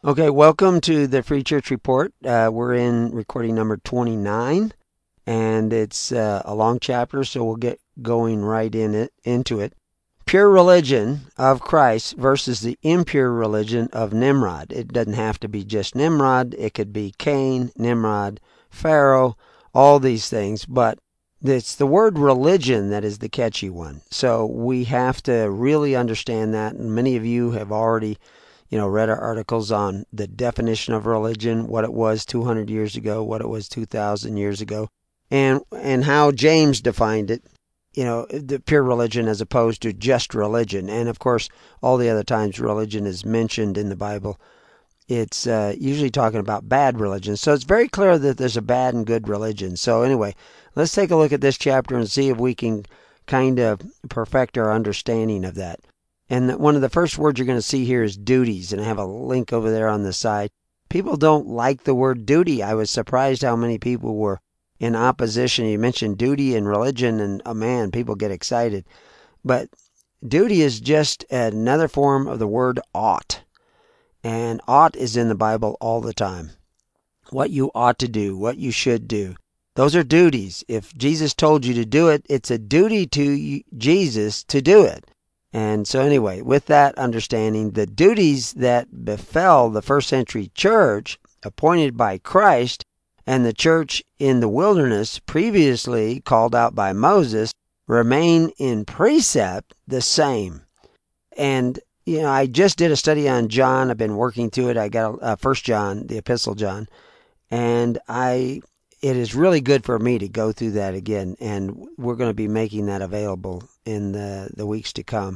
Okay, welcome to the Free Church Report. We're in recording number 29, and it's a long chapter, so we'll get going right into it. Pure religion of Christ versus the impure religion of Nimrod. It doesn't have to be just Nimrod. It could be Cain, Nimrod, Pharaoh, all these things, but it's the word religion that is the catchy one. So we have to really understand that, and many of you have already read our articles on the definition of religion, what it was 200 years ago, what it was 2,000 years ago, and how James defined it, the pure religion as opposed to just religion. And of course, all the other times religion is mentioned in the Bible, it's usually talking about bad religion. So it's very clear that there's a bad and good religion. So anyway, let's take a look at this chapter and see if we can kind of perfect our understanding of that. And one of the first words you're going to see here is duties, and I have a link over there on the side. People don't like the word duty. I was surprised how many people were in opposition. You mentioned duty and religion, and oh man, people get excited. But duty is just another form of the word ought. And ought is in the Bible all the time. What you ought to do, what you should do. Those are duties. If Jesus told you to do it, it's a duty to Jesus to do it. And so anyway, with that understanding, the duties that befell the first century church appointed by Christ and the church in the wilderness previously called out by Moses remain in precept the same. And, I just did a study on John. I've been working through it. I got 1 John, the Epistle John. And it is really good for me to go through that again, and we're going to be making that available in the weeks to come.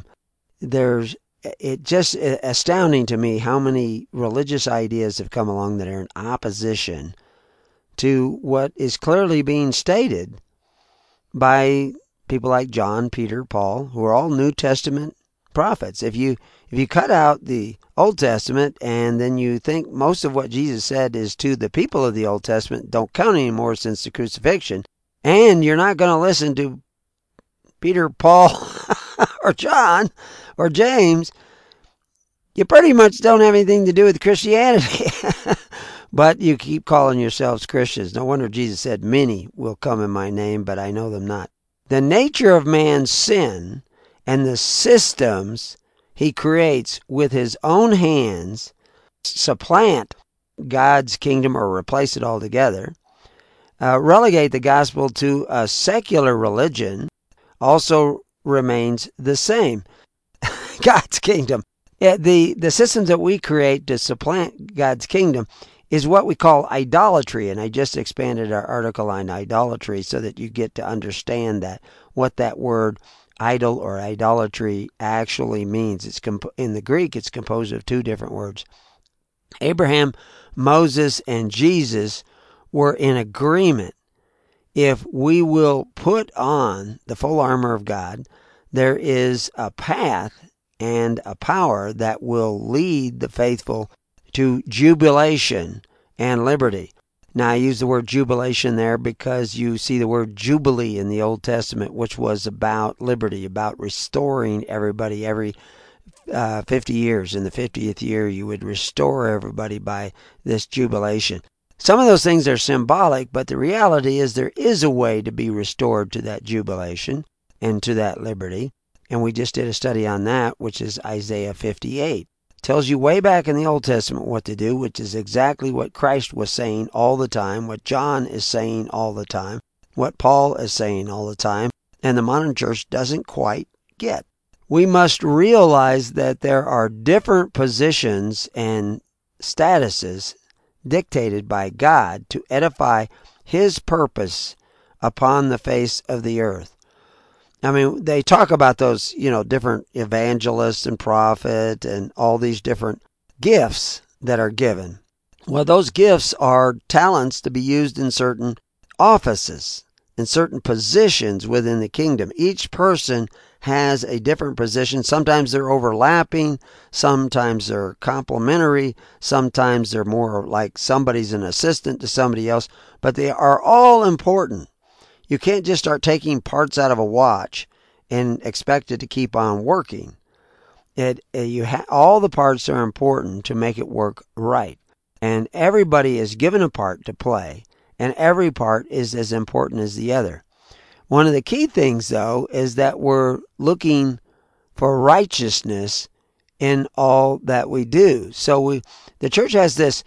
It's just astounding to me how many religious ideas have come along that are in opposition to what is clearly being stated by people like John, Peter, Paul, who are all New Testament prophets. If you cut out the Old Testament and then you think most of what Jesus said is to the people of the Old Testament don't count anymore since the crucifixion, and you're not going to listen to Peter, Paul, or John, or James, you pretty much don't have anything to do with Christianity. But you keep calling yourselves Christians. No wonder Jesus said, "Many will come in my name, but I know them not." The nature of man's sin and the systems he creates with his own hands supplant God's kingdom or replace it altogether, relegate the gospel to a secular religion, also remains the same. God's kingdom. The systems that we create to supplant God's kingdom is what we call idolatry. And I just expanded our article on idolatry so that you get to understand that, what that word idol or idolatry actually means. In the Greek, it's composed of two different words. Abraham, Moses, and Jesus were in agreement. If we will put on the full armor of God, there is a path and a power that will lead the faithful to jubilation and liberty. Now, I use the word jubilation there because you see the word jubilee in the Old Testament, which was about liberty, about restoring everybody every 50 years. In the 50th year, you would restore everybody by this jubilation. Some of those things are symbolic, but the reality is there is a way to be restored to that jubilation and to that liberty. And we just did a study on that, which is Isaiah 58. Tells you way back in the Old Testament what to do, which is exactly what Christ was saying all the time, what John is saying all the time, what Paul is saying all the time, and the modern church doesn't quite get. We must realize that there are different positions and statuses dictated by God to edify His purpose upon the face of the earth. I mean, they talk about those, different evangelists and prophet and all these different gifts that are given. Well, those gifts are talents to be used in certain offices, in certain positions within the kingdom. Each person has a different position. Sometimes they're overlapping. Sometimes they're complementary. Sometimes they're more like somebody's an assistant to somebody else. But they are all important. You can't just start taking parts out of a watch and expect it to keep on working. All the parts are important to make it work right. And everybody is given a part to play, and every part is as important as the other. One of the key things, though, is that we're looking for righteousness in all that we do. So the church has this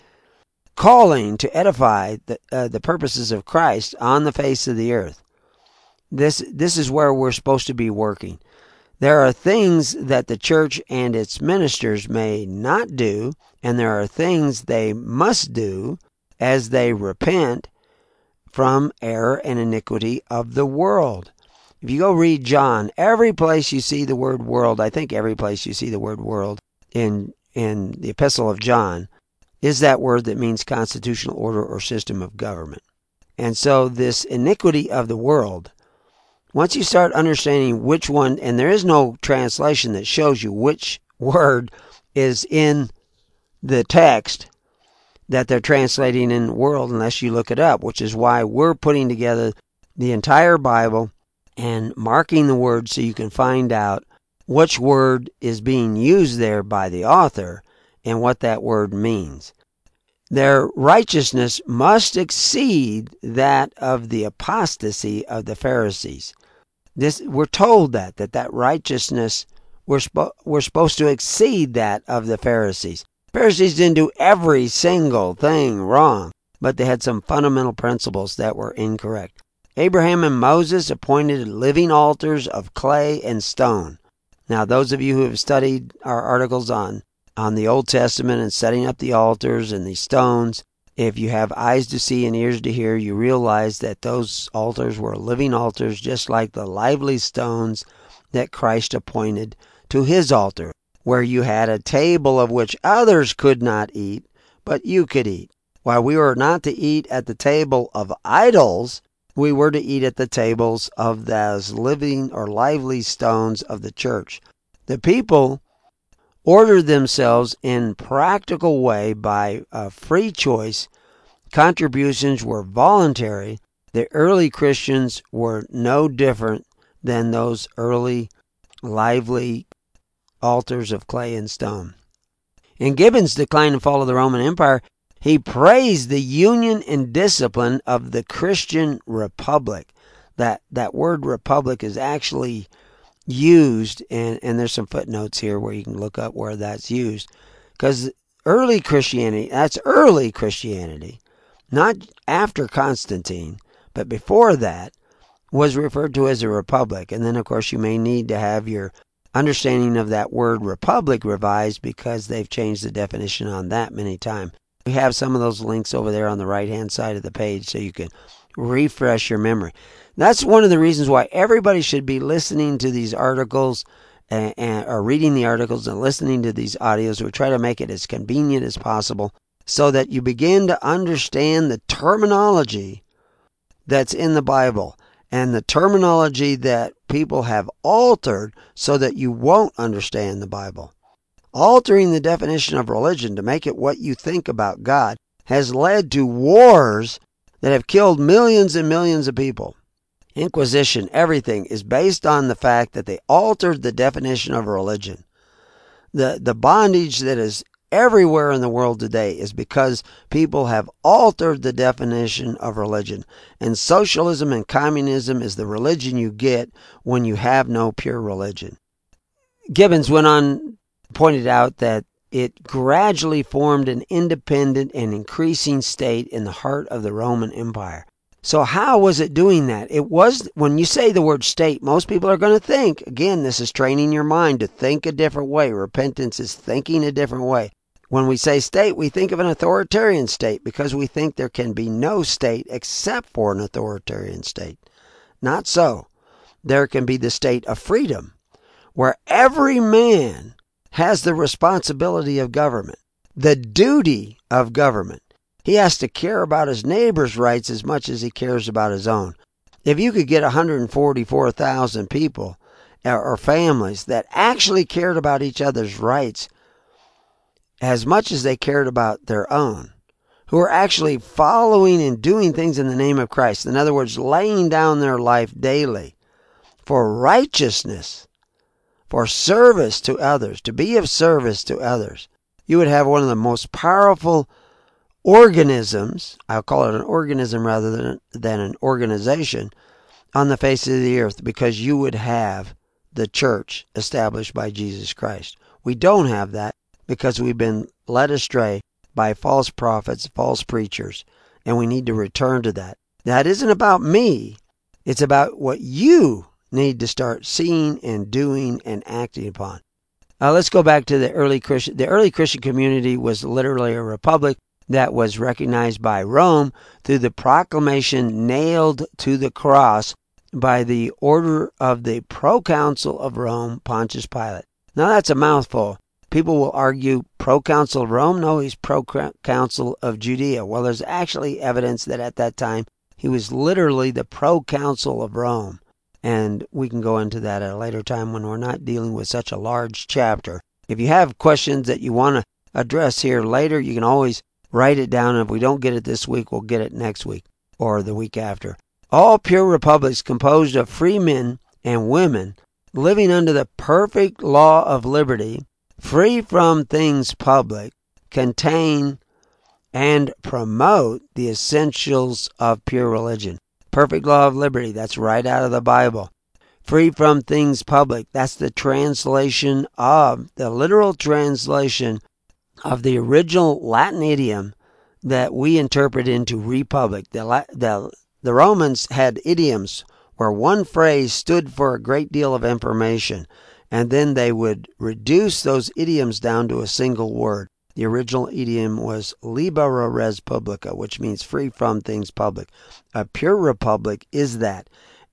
calling to edify the purposes of Christ on the face of the earth. This is where we're supposed to be working. There are things that the church and its ministers may not do, and there are things they must do as they repent from error and iniquity of the world. If you go read John, every place you see the word world, I think every place you see the word world in the epistle of John, is that word that means constitutional order or system of government. And so this iniquity of the world, once you start understanding which one, and there is no translation that shows you which word is in the text that they're translating in the world unless you look it up, which is why we're putting together the entire Bible and marking the words so you can find out which word is being used there by the author and what that word means. Their righteousness must exceed that of the apostasy of the Pharisees. We're told that righteousness, we're supposed to exceed that of the Pharisees. Pharisees didn't do every single thing wrong, but they had some fundamental principles that were incorrect. Abraham and Moses appointed living altars of clay and stone. Now, those of you who have studied our articles on the Old Testament and setting up the altars and the stones, if you have eyes to see and ears to hear, you realize that those altars were living altars, just like the lively stones that Christ appointed to his altar, where you had a table of which others could not eat, but you could eat. While we were not to eat at the table of idols, we were to eat at the tables of those living or lively stones of the church. The people ordered themselves in practical way by free choice. Contributions were voluntary. The early Christians were no different than those early lively altars of clay and stone. In Gibbon's Decline and Fall of the Roman Empire, he praised the union and discipline of the Christian republic. That word republic is actually used, and there's some footnotes here where you can look up where that's used. Because early Christianity, that's early Christianity, not after Constantine, but before that, was referred to as a republic. And then, of course, you may need to have your understanding of that word republic revised because they've changed the definition on that many times. We have some of those links over there on the right-hand side of the page so you can refresh your memory. That's one of the reasons why everybody should be listening to these articles or reading the articles and listening to these audios. We try to make it as convenient as possible so that you begin to understand the terminology that's in the Bible and the terminology that people have altered so that you won't understand the Bible. Altering the definition of religion to make it what you think about God has led to wars that have killed millions and millions of people. Inquisition, everything is based on the fact that they altered the definition of religion. The bondage that is everywhere in the world today is because people have altered the definition of religion. And socialism and communism is the religion you get when you have no pure religion. Gibbons went on, pointed out that it gradually formed an independent and increasing state in the heart of the Roman Empire. So how was it doing that? It was, when you say the word state, most people are going to think, again, this is training your mind to think a different way. Repentance is thinking a different way. When we say state, we think of an authoritarian state because we think there can be no state except for an authoritarian state. Not so. There can be the state of freedom, where every man has the responsibility of government, the duty of government. He has to care about his neighbor's rights as much as he cares about his own. If you could get 144,000 people or families that actually cared about each other's rights as much as they cared about their own, who are actually following and doing things in the name of Christ, in other words, laying down their life daily for righteousness, for service to others, to be of service to others. You would have one of the most powerful organisms, I'll call it an organism rather than an organization, on the face of the earth, because you would have the church established by Jesus Christ. We don't have that because we've been led astray by false prophets, false preachers, and we need to return to that. That isn't about me. It's about what you need to start seeing and doing and acting upon. Let's go back to the early Christian. The early Christian community was literally a republic that was recognized by Rome through the proclamation nailed to the cross by the order of the proconsul of Rome, Pontius Pilate. Now that's a mouthful. People will argue proconsul of Rome. No, he's proconsul of Judea. Well, there's actually evidence that at that time he was literally the proconsul of Rome. And we can go into that at a later time when we're not dealing with such a large chapter. If you have questions that you want to address here later, you can always write it down. And if we don't get it this week, we'll get it next week or the week after. All pure republics composed of free men and women living under the perfect law of liberty, free from things public, contain and promote the essentials of pure religion. Perfect law of liberty, that's right out of the Bible. Free from things public, that's the translation of, the literal translation of the original Latin idiom that we interpret into republic. The Romans had idioms where one phrase stood for a great deal of information, and then they would reduce those idioms down to a single word. The original idiom was libera res publica, which means free from things public. A pure republic is that.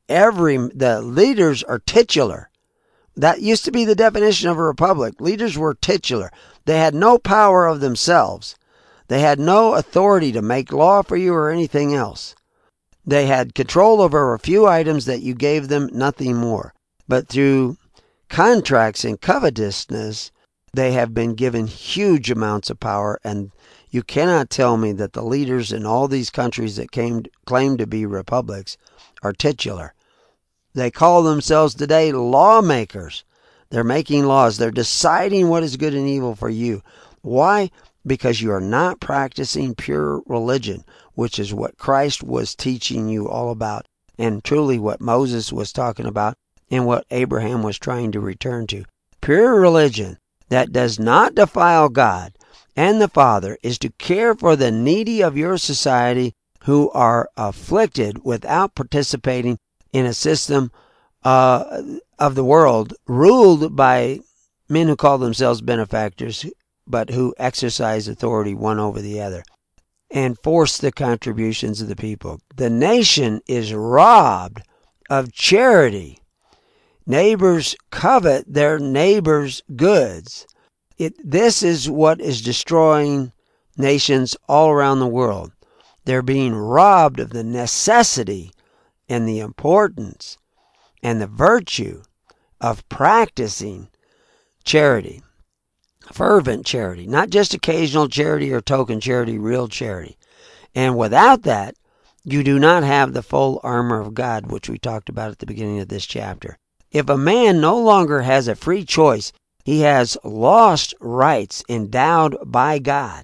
The leaders are titular. That used to be the definition of a republic. Leaders were titular. They had no power of themselves. They had no authority to make law for you or anything else. They had control over a few items that you gave them, nothing more. But through contracts and covetousness, they have been given huge amounts of power, and you cannot tell me that the leaders in all these countries that claim to be republics are titular. They call themselves today lawmakers. They're making laws. They're deciding what is good and evil for you. Why? Because you are not practicing pure religion, which is what Christ was teaching you all about, and truly what Moses was talking about, and what Abraham was trying to return to. Pure religion that does not defile God and the Father is to care for the needy of your society who are afflicted without participating in a system of the world ruled by men who call themselves benefactors, but who exercise authority one over the other and force the contributions of the people. The nation is robbed of charity. Neighbors covet their neighbors' goods. This is what is destroying nations all around the world. They're being robbed of the necessity and the importance and the virtue of practicing charity. Fervent charity, not just occasional charity or token charity, real charity. And without that, you do not have the full armor of God, which we talked about at the beginning of this chapter. If a man no longer has a free choice, he has lost rights endowed by God.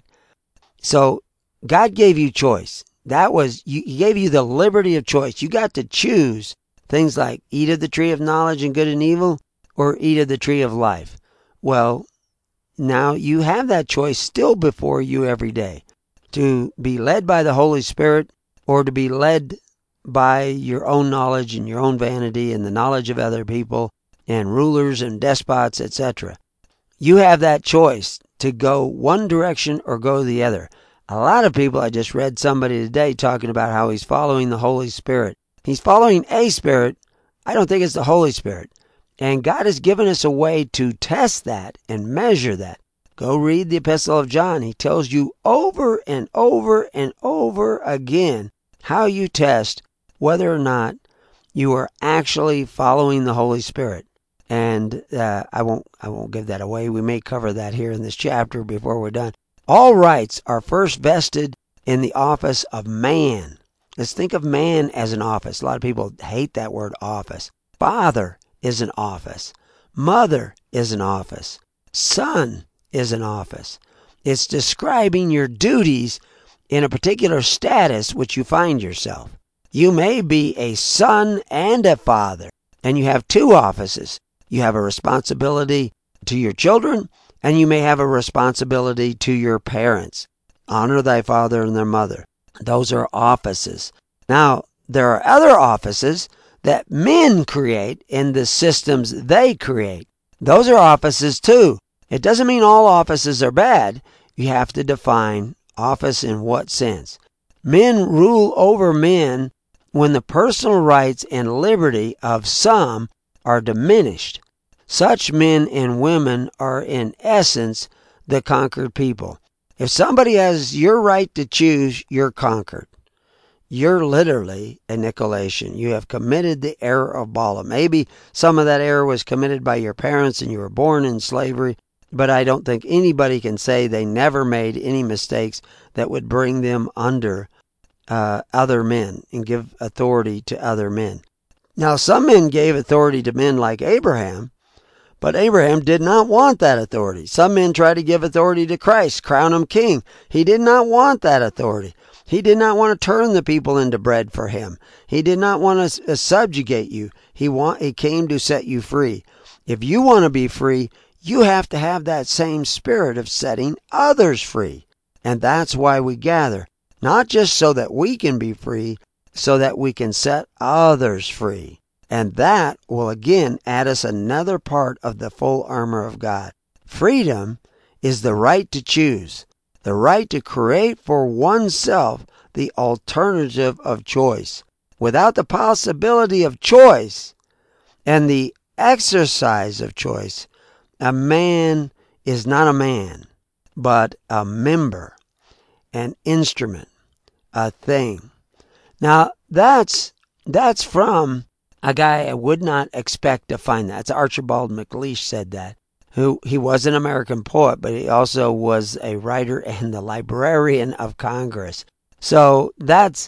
So God gave you choice. He gave you the liberty of choice. You got to choose things like eat of the tree of knowledge and good and evil or eat of the tree of life. Well, now you have that choice still before you every day, to be led by the Holy Spirit or to be led by your own knowledge and your own vanity and the knowledge of other people and rulers and despots, etc. You have that choice to go one direction or go the other. A lot of people, I just read somebody today talking about how he's following the Holy Spirit. He's following a spirit. I don't think it's the Holy Spirit. And God has given us a way to test that and measure that. Go read the Epistle of John. He tells you over and over and over again how you test whether or not you are actually following the Holy Spirit. And I won't give that away. We may cover that here in this chapter before we're done. All rights are first vested in the office of man. Let's think of man as an office. A lot of people hate that word office. Father is an office. Mother is an office. Son is an office. It's describing your duties in a particular status which you find yourself. You may be a son and a father, and you have two offices. You have a responsibility to your children, and you may have a responsibility to your parents. Honor thy father and their mother. Those are offices. Now, there are other offices that men create in the systems they create. Those are offices too. It doesn't mean all offices are bad. You have to define office in what sense. Men rule over men when the personal rights and liberty of some are diminished. Such men and women are in essence the conquered people. If somebody has your right to choose, you're conquered. You're literally a Nicolaitan. You have committed the error of Balaam. Maybe some of that error was committed by your parents and you were born in slavery, but I don't think anybody can say they never made any mistakes that would bring them under other men and give authority to other men. Now, some men gave authority to men like Abraham, but Abraham did not want that authority. Some men tried to give authority to Christ, crown him king. He did not want that authority. He did not want to turn the people into bread for him. He did not want to subjugate you. He came to set you free. If you want to be free, you have to have that same spirit of setting others free. And that's why we gather. Not just so that we can be free, so that we can set others free. And that will again add us another part of the full armor of God. Freedom is the right to choose, the right to create for oneself the alternative of choice. Without the possibility of choice and the exercise of choice, a man is not a man, but a member, an instrument, a thing. Now, that's from a guy I would not expect to find that. It's Archibald MacLeish said that. He was an American poet, but he also was a writer and the Librarian of Congress. So that's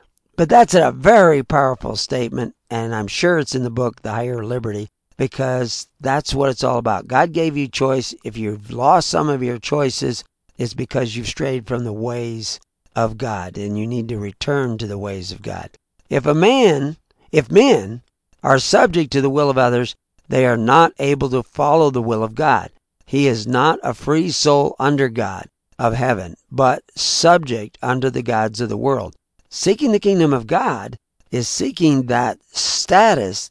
a very powerful statement, and I'm sure it's in the book, The Higher Liberty, because that's what it's all about. God gave you choice. If you've lost some of your choices, it's because you've strayed from the ways of God, and you need to return to the ways of God. If men are subject to the will of others, they are not able to follow the will of God. He is not a free soul under God of heaven, but subject under the gods of the world. Seeking the kingdom of God is seeking that status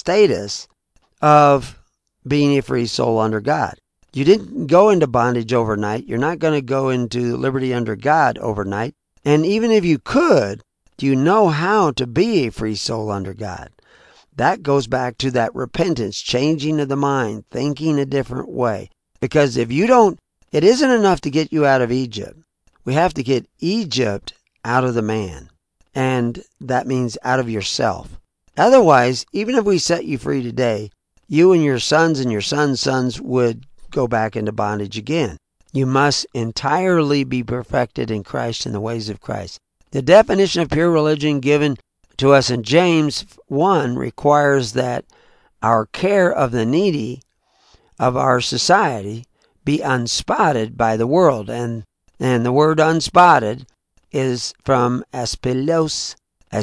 of being a free soul under God. You didn't go into bondage overnight. You're not going to go into liberty under God overnight. And even if you could, do you know how to be a free soul under God? That goes back to that repentance, changing of the mind, thinking a different way. Because if you don't, it isn't enough to get you out of Egypt. We have to get Egypt out of the man. And that means out of yourself. Otherwise, even if we set you free today, you and your sons sons would go back into bondage again. You must entirely be perfected in Christ and the ways of Christ. The definition of pure religion given to us in James 1 requires that our care of the needy of our society be unspotted by the world. And the word unspotted is from aspilos,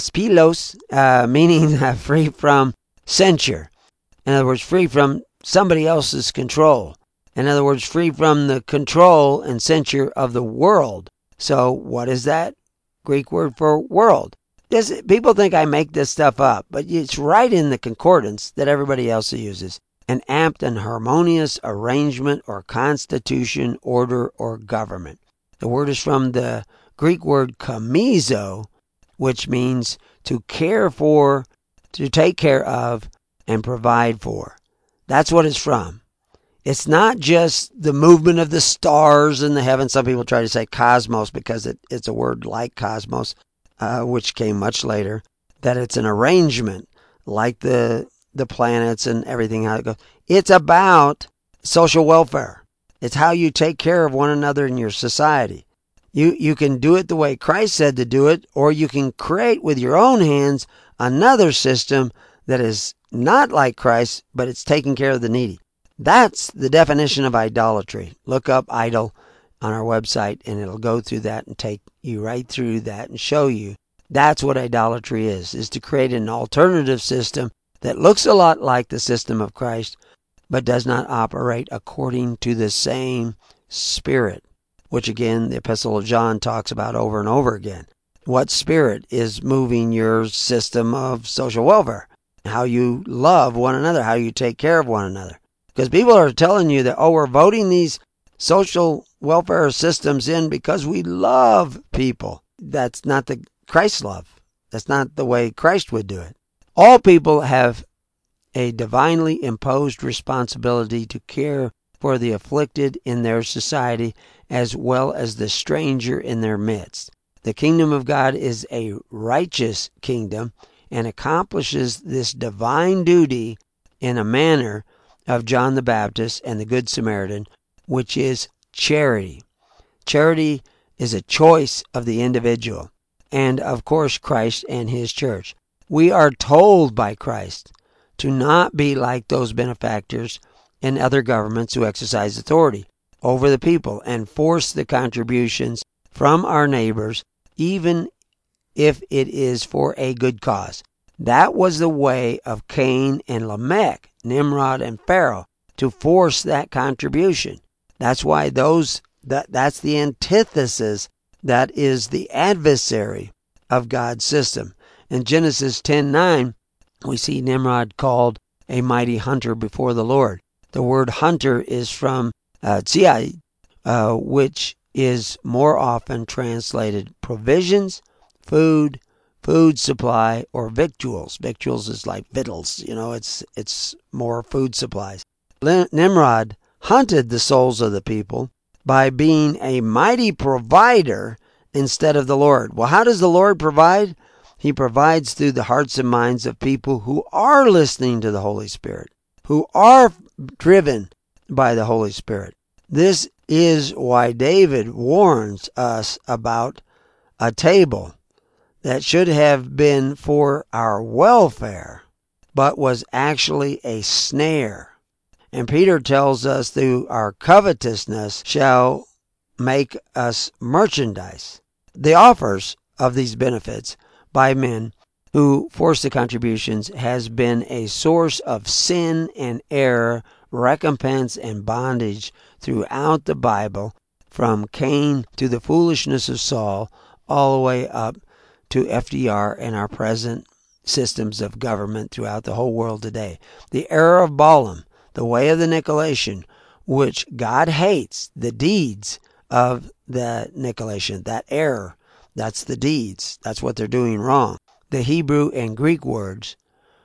meaning free from censure. In other words, free from somebody else's control. In other words, free from the control and censure of the world. So what is that Greek word for world? People think I make this stuff up, but it's right in the concordance that everybody else uses. An apt and harmonious arrangement or constitution, order, or government. The word is from the Greek word kamizo, which means to care for, to take care of, and provide for. That's what it's from. It's not just the movement of the stars in the heavens. Some people try to say cosmos because it's a word like cosmos, which came much later. That it's an arrangement like the planets and everything, how it goes. It's about social welfare. It's how you take care of one another in your society. You can do it the way Christ said to do it, or you can create with your own hands another system that is not like Christ, but it's taking care of the needy. That's the definition of idolatry. Look up idol on our website, and it'll go through that and take you right through that and show you that's what idolatry is to create an alternative system that looks a lot like the system of Christ, but does not operate according to the same Spirit, which again the Epistle of John talks about over and over again. What spirit is moving your system of social welfare? How you love one another, how you take care of one another. Because people are telling you that, we're voting these social welfare systems in because we love people. That's not the Christ love. That's not the way Christ would do it. All people have a divinely imposed responsibility to care for the afflicted in their society as well as the stranger in their midst. The kingdom of God is a righteous kingdom and accomplishes this divine duty in a manner of John the Baptist and the Good Samaritan, which is charity. Charity is a choice of the individual and, of course, Christ and his church. We are told by Christ to not be like those benefactors and other governments who exercise authority over the people and force the contributions from our neighbors, even if it is for a good cause. That was the way of Cain and Lamech, Nimrod and Pharaoh, to force that contribution. That's why that's the antithesis. That is the adversary of God's system. In Genesis 10:9, we see Nimrod called a mighty hunter before the Lord. The word hunter is from tziyah, which is more often translated provisions, food supply, or victuals. Victuals is like victuals, it's more food supplies. Nimrod hunted the souls of the people by being a mighty provider instead of the Lord. Well, how does the Lord provide? He provides through the hearts and minds of people who are listening to the Holy Spirit, who are driven by the Holy Spirit. This is why David warns us about a table that should have been for our welfare, but was actually a snare. And Peter tells us through our covetousness shall make us merchandise. The offers of these benefits by men who force the contributions has been a source of sin and error, recompense and bondage throughout the Bible, from Cain to the foolishness of Saul, all the way up to FDR and our present systems of government throughout the whole world today. The error of Balaam, the way of the Nicolaitan, which God hates, the deeds of the Nicolaitan, that error, that's the deeds, that's what they're doing wrong. The Hebrew and Greek words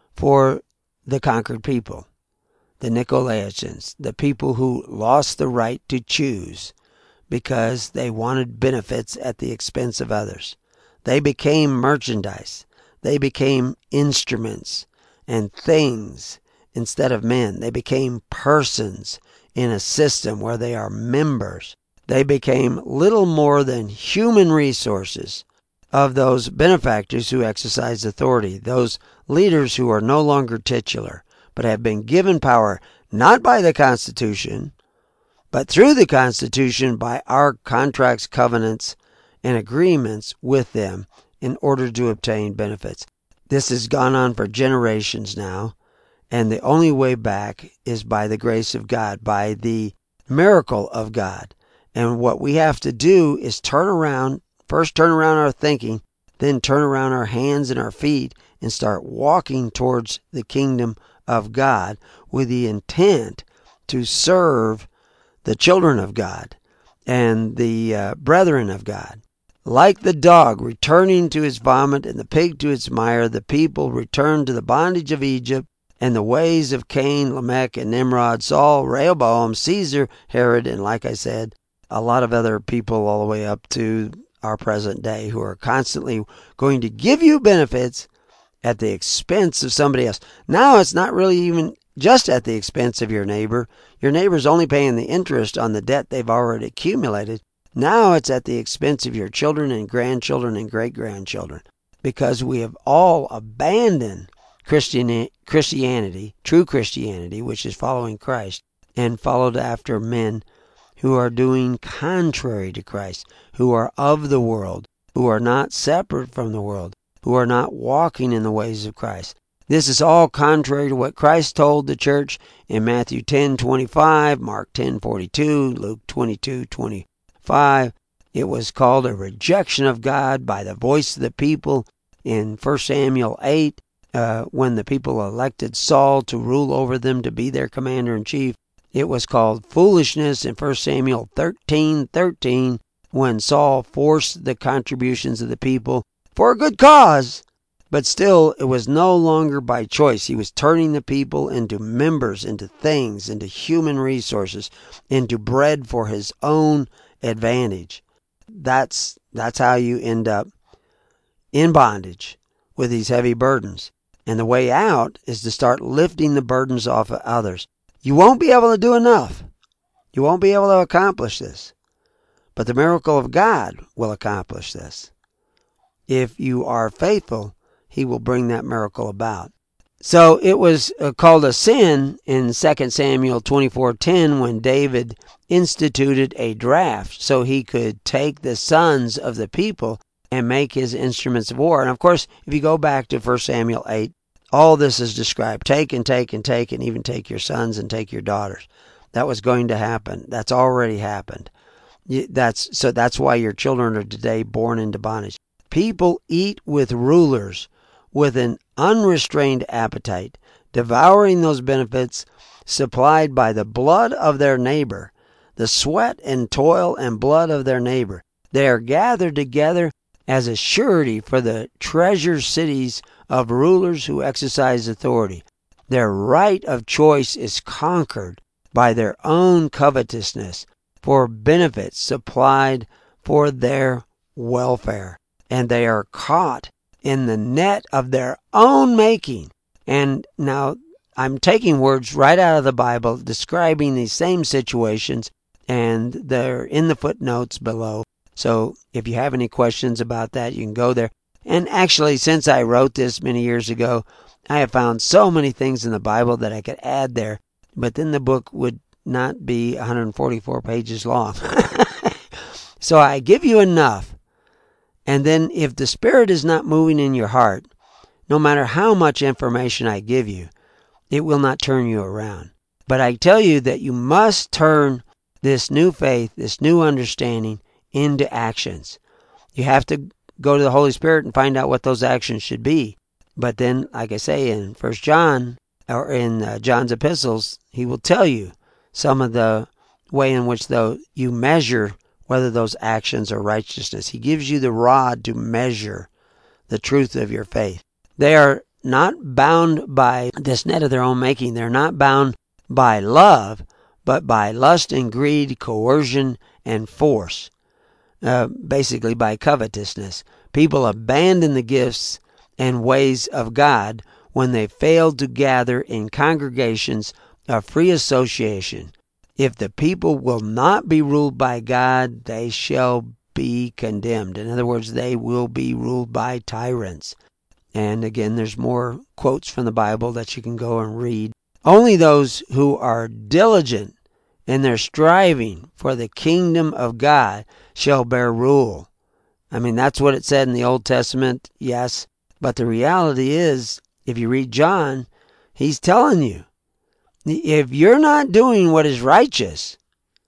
for the conquered people, the Nicolaitans, the people who lost the right to choose because they wanted benefits at the expense of others. They became merchandise. They became instruments and things instead of men. They became persons in a system where they are members. They became little more than human resources of those benefactors who exercise authority, those leaders who are no longer titular, but have been given power not by the Constitution, but through the Constitution by our contracts, covenants, and agreements with them in order to obtain benefits. This has gone on for generations now, and the only way back is by the grace of God, by the miracle of God. And what we have to do is first turn around our thinking, then turn around our hands and our feet and start walking towards the kingdom of God with the intent to serve the children of God and the brethren of God. Like the dog returning to his vomit and the pig to its mire, the people returned to the bondage of Egypt and the ways of Cain, Lamech, and Nimrod, Saul, Rehoboam, Caesar, Herod, and like I said, a lot of other people all the way up to our present day who are constantly going to give you benefits at the expense of somebody else. Now it's not really even just at the expense of your neighbor. Your neighbor's only paying the interest on the debt they've already accumulated. Now it's at the expense of your children and grandchildren and great-grandchildren, because we have all abandoned Christianity, true Christianity, which is following Christ, and followed after men who are doing contrary to Christ, who are of the world, who are not separate from the world, who are not walking in the ways of Christ. This is all contrary to what Christ told the church in Matthew 10:25, Mark 10:42, Luke 22:25. It was called a rejection of God by the voice of the people in 1 Samuel 8, when the people elected Saul to rule over them, to be their commander-in-chief. It was called foolishness in 1 Samuel 13:13, when Saul forced the contributions of the people for a good cause. But still, it was no longer by choice. He was turning the people into members, into things, into human resources, into bread for his own advantage. That's how you end up in bondage with these heavy burdens. And the way out is to start lifting the burdens off of others. You won't be able to do enough. You won't be able to accomplish this. But the miracle of God will accomplish this. If you are faithful, He will bring that miracle about. So it was called a sin in 2 Samuel 24:10 when David instituted a draft so he could take the sons of the people and make his instruments of war. And of course, if you go back to 1 Samuel 8, all this is described. Take and take and take, and even take your sons and take your daughters. That was going to happen. That's already happened. That's why your children are today born into bondage. People eat with rulers with an unrestrained appetite, devouring those benefits supplied by the blood of their neighbor, the sweat and toil and blood of their neighbor. They are gathered together as a surety for the treasure cities of rulers who exercise authority. Their right of choice is conquered by their own covetousness for benefits supplied for their welfare, and they are caught in the net of their own making. And now I'm taking words right out of the Bible describing these same situations, and they're in the footnotes below. So if you have any questions about that, you can go there. And actually, since I wrote this many years ago, I have found so many things in the Bible that I could add there, but then the book would not be 144 pages long. So I give you enough. And then if the Spirit is not moving in your heart, no matter how much information I give you, it will not turn you around. But I tell you that you must turn this new faith, this new understanding, into actions. You have to go to the Holy Spirit and find out what those actions should be. But then, like I say, in 1 John, or in John's epistles, he will tell you some of the way in which you measure whether those actions are righteousness. He gives you the rod to measure the truth of your faith. They are not bound by this net of their own making. They're not bound by love, but by lust and greed, coercion, and force. Basically by covetousness. People abandon the gifts and ways of God when they fail to gather in congregations of free association. If the people will not be ruled by God, they shall be condemned. In other words, they will be ruled by tyrants. And again, there's more quotes from the Bible that you can go and read. Only those who are diligent in their striving for the kingdom of God shall bear rule. I mean, that's what it said in the Old Testament, yes. But the reality is, if you read John, he's telling you, if you're not doing what is righteous,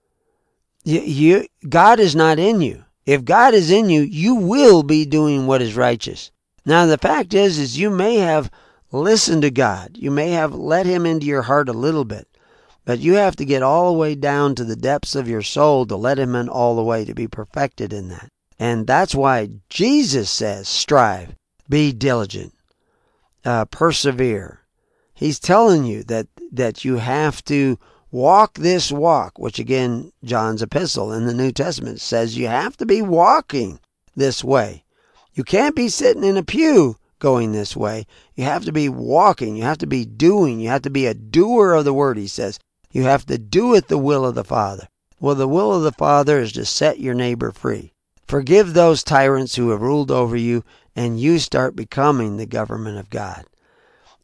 God is not in you. If God is in you, you will be doing what is righteous. Now, the fact is you may have listened to God. You may have let Him into your heart a little bit. But you have to get all the way down to the depths of your soul to let Him in all the way, to be perfected in that. And that's why Jesus says, strive, be diligent, persevere. He's telling you that you have to walk this walk, which again, John's epistle in the New Testament says you have to be walking this way. You can't be sitting in a pew going this way. You have to be walking. You have to be doing. You have to be a doer of the word, he says. You have to do it the will of the Father. Well, the will of the Father is to set your neighbor free. Forgive those tyrants who have ruled over you, and you start becoming the government of God.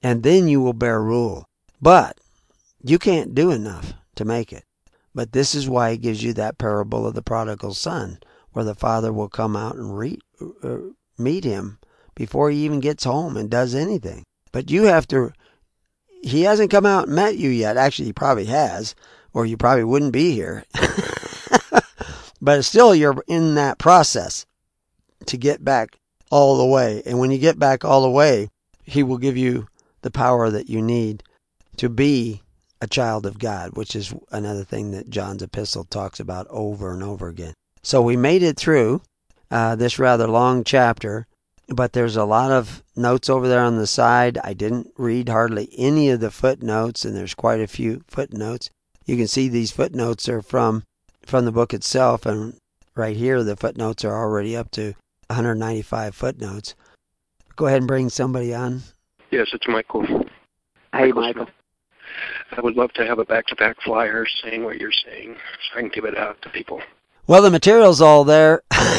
and then you will bear rule. But you can't do enough to make it. But this is why he gives you that parable of the prodigal son, where the father will come out and meet him before he even gets home and does anything. But you have to, he hasn't come out and met you yet. Actually, he probably has, or you probably wouldn't be here. But still, you're in that process to get back all the way. And when you get back all the way, he will give you the power that you need to be a child of God, which is another thing that John's epistle talks about over and over again. So we made it through this rather long chapter, but there's a lot of notes over there on the side. I didn't read hardly any of the footnotes, and there's quite a few footnotes. You can see these footnotes are from the book itself, and right here the footnotes are already up to 195 footnotes. Go ahead and bring somebody on. Yes, it's Michael. Hey, Michael. I would love to have a back-to-back flyer saying what you're saying so I can give it out to people. Well, the material's all there.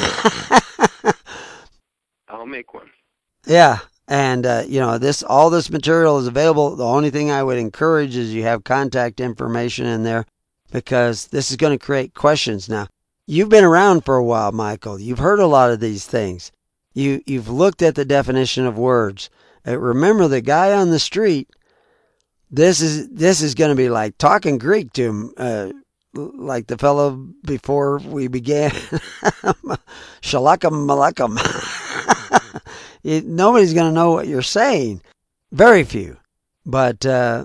I'll make one. Yeah, and all this material is available. The only thing I would encourage is you have contact information in there, because this is going to create questions. Now, you've been around for a while, Michael. You've heard a lot of these things. You've looked at the definition of words. Remember, the guy on the street, this is going to be like talking Greek to him, like the fellow before we began. Shalakam malakam. Nobody's going to know what you're saying. Very few. But,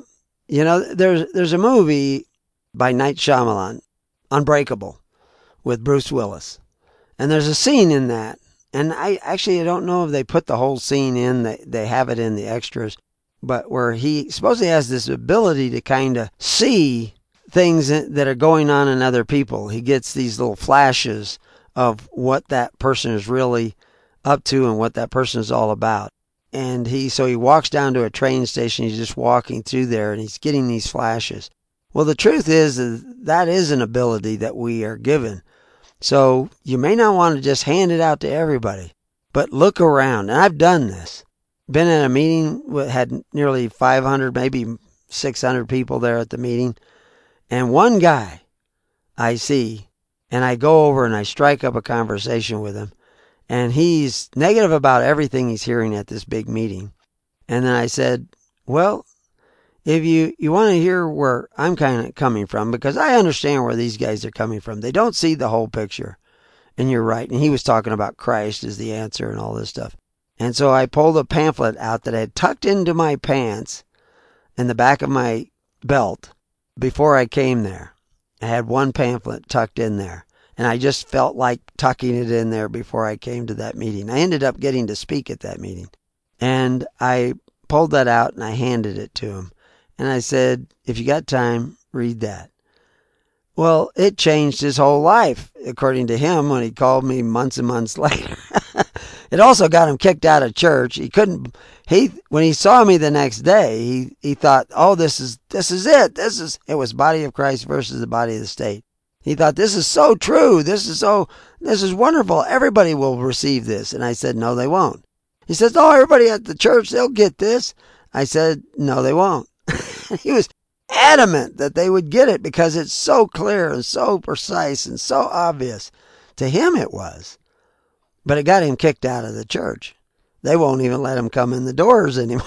there's a movie by Night Shyamalan, Unbreakable, with Bruce Willis. And there's a scene in that. And I don't know if they put the whole scene in. They have it in the extras. But where he supposedly has this ability to kind of see things that are going on in other people. He gets these little flashes of what that person is really up to and what that person is all about. And so he walks down to a train station. He's just walking through there, and he's getting these flashes. Well, the truth is that is an ability that we are given. So you may not want to just hand it out to everybody, but look around. And I've done this. Been at a meeting, had nearly 500, maybe 600 people there at the meeting. And one guy I see, and I go over and I strike up a conversation with him. And he's negative about everything he's hearing at this big meeting. And then I said, well, if you want to hear where I'm kind of coming from, because I understand where these guys are coming from. They don't see the whole picture. And you're right. And he was talking about Christ as the answer and all this stuff. And so I pulled a pamphlet out that I had tucked into my pants in the back of my belt before I came there. I had one pamphlet tucked in there. And I just felt like tucking it in there before I came to that meeting. I ended up getting to speak at that meeting. And I pulled that out and I handed it to him. And I said, if you got time, read that. Well, it changed his whole life, according to him, when he called me months and months later. It also got him kicked out of church. When he saw me the next day, he thought, oh, this is it. It was body of Christ versus the body of the state. He thought, this is so true. This is wonderful. Everybody will receive this. And I said, no, they won't. He says, oh, everybody at the church, they'll get this. I said, no, they won't. He was adamant that they would get it because it's so clear and so precise and so obvious. To him it was. But it got him kicked out of the church. They won't even let him come in the doors anymore.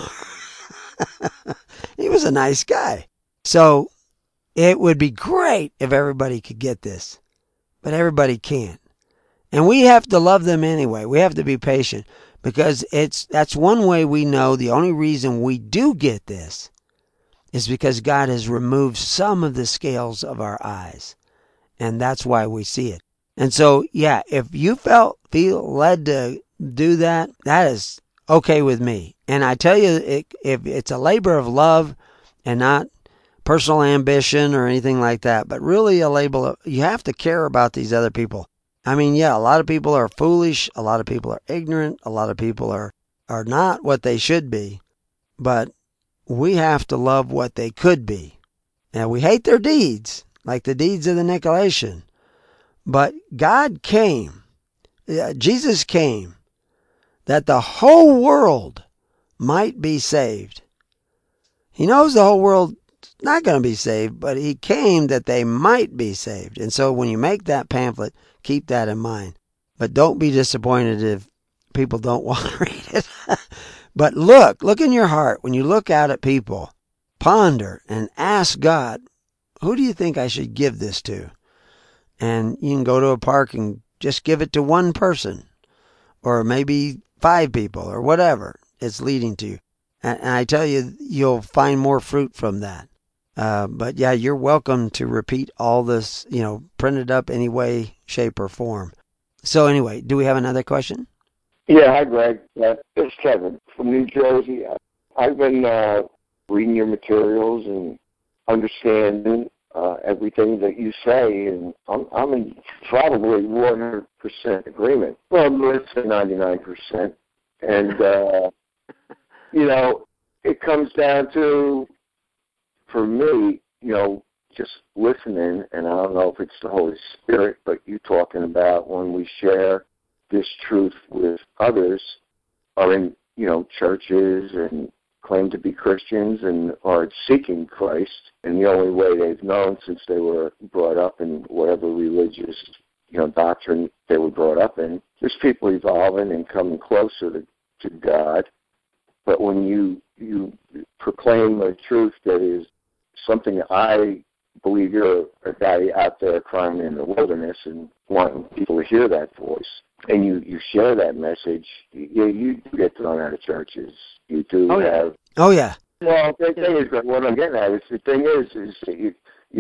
He was a nice guy. So it would be great if everybody could get this. But everybody can't. And we have to love them anyway. We have to be patient because that's one way we know the only reason we do get this is because God has removed some of the scales of our eyes. And that's why we see it. And so, yeah, if you feel led to do that, that is okay with me. And I tell you, if it's a labor of love and not personal ambition or anything like that, but really you have to care about these other people. I mean, yeah, a lot of people are foolish. A lot of people are ignorant. A lot of people are not what they should be. But we have to love what they could be. And we hate their deeds, like the deeds of the Nicolaitans. But God came, Jesus came, that the whole world might be saved. He knows the whole world's not going to be saved, but he came that they might be saved. And so when you make that pamphlet, keep that in mind. But don't be disappointed if people don't want to read it. But look in your heart. When you look out at people, ponder and ask God, who do you think I should give this to? And you can go to a park and just give it to one person, or maybe 5 people, or whatever it's leading to. And I tell you, you'll find more fruit from that. But yeah, you're welcome to repeat all this, print it up any way, shape, or form. So anyway, do we have another question? Yeah, hi, Greg. It's Kevin from New Jersey. I've been reading your materials and understanding everything that you say, and I'm in probably 100% agreement. Well, let's say 99%. And, it comes down to, for me, just listening, and I don't know if it's the Holy Spirit, but you talking about when we share this truth with others, are in, churches and claim to be Christians and are seeking Christ, and the only way they've known since they were brought up in whatever religious, doctrine they were brought up in, there's people evolving and coming closer to God. But when you proclaim a truth that is something I believe you're a guy out there crying in the wilderness and wanting people to hear that voice, and you share that message, you get thrown out of churches. You do have... Oh, yeah. Well, the thing is, what I'm getting at is, the thing is